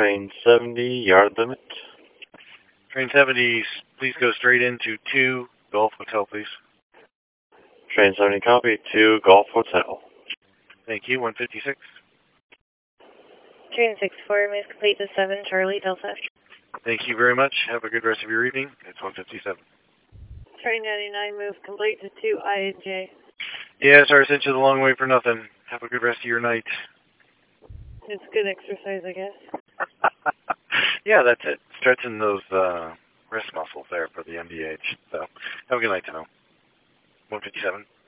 Train 70, yard limit. Train 70, please go straight into 2 Golf Hotel, please. Train 70, copy. 2 Golf Hotel. Thank you. 156. Train 64, move complete to 7 Charlie Delta. Thank you very much. Have a good rest of your evening. It's 157. Train 99, move complete to 2 I&J. Yeah, sorry I sent you the long way for nothing. Have a good rest of your night. It's good exercise, I guess. Yeah, that's it. Stretching those wrist muscles there for the MDH. So, have a good night, Tano. 157.